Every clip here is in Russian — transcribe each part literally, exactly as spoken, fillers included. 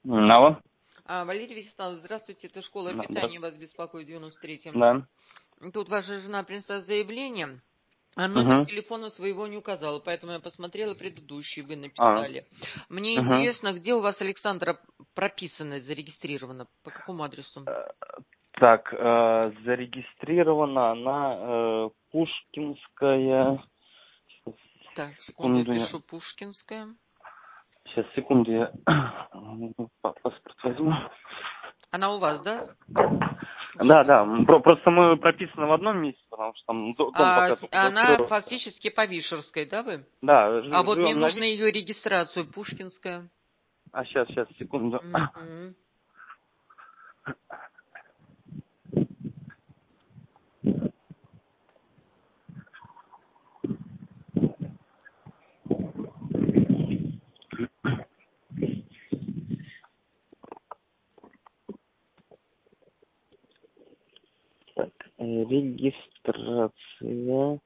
М, Алло. А, Валерий Вячеславович, здравствуйте, это школа Да, питания, вас беспокоит девяносто третьем. да. Тут ваша жена принесла заявление, а номер Угу. телефона своего не указала, поэтому я посмотрела предыдущий, вы А, написали. Мне угу. интересно, где у вас Александра прописана, зарегистрирована, по какому адресу? Так, э, зарегистрирована она э, Пушкинская. Так, секунду, я Секунду, я- пишу Пушкинская. сейчас, секунду, я па- паспорт возьму. Она у вас, да? Да, Пушкин. да, м, про- просто мы прописаны в одном месте, потому что там до- дом А пока с- только она блокируется. фактически по Вишерской, да, вы? Да, А жи- вот мне живем на нужно Виш. ее регистрацию, Пушкинская. А сейчас, сейчас, секунду. Мгм. Так, э, регистрация.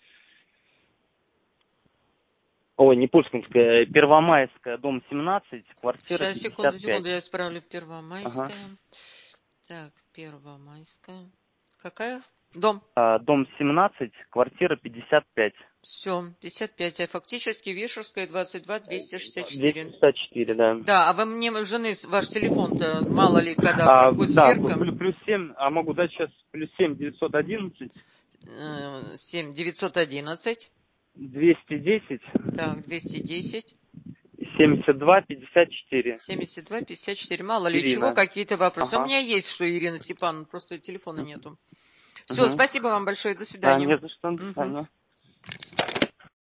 Ой, не Пушкинская, Первомайская, дом семнадцать, квартира Сейчас, секунду, пятьдесят пять. секунду, я исправлю. Ага. Первомайская. Так, Первомайская. Какая? Дом. А, дом семнадцать, квартира пятьдесят пять. Все, пятьдесят пять. А фактически Вишерская, двадцать два, двести шестьдесят двести четыре. шестьдесят четыре, да. Да, а вы мне, жены, ваш телефон-то, мало ли, когда А, будет да, сверка. плюс, плюс семь, а могу дать сейчас плюс семь девятьсот одиннадцать семь девятьсот одиннадцать. двести десять Так, двести десять. семьдесят два пятьдесят четыре. семьдесят два пятьдесят четыре. Мало ли чего, Ирина. какие-то вопросы. А у Ага. меня есть, что Ирина Степановна, просто телефона Угу. нету. Все, Угу. спасибо вам большое, до Да, свидания. не за что, до Мгм. свидания.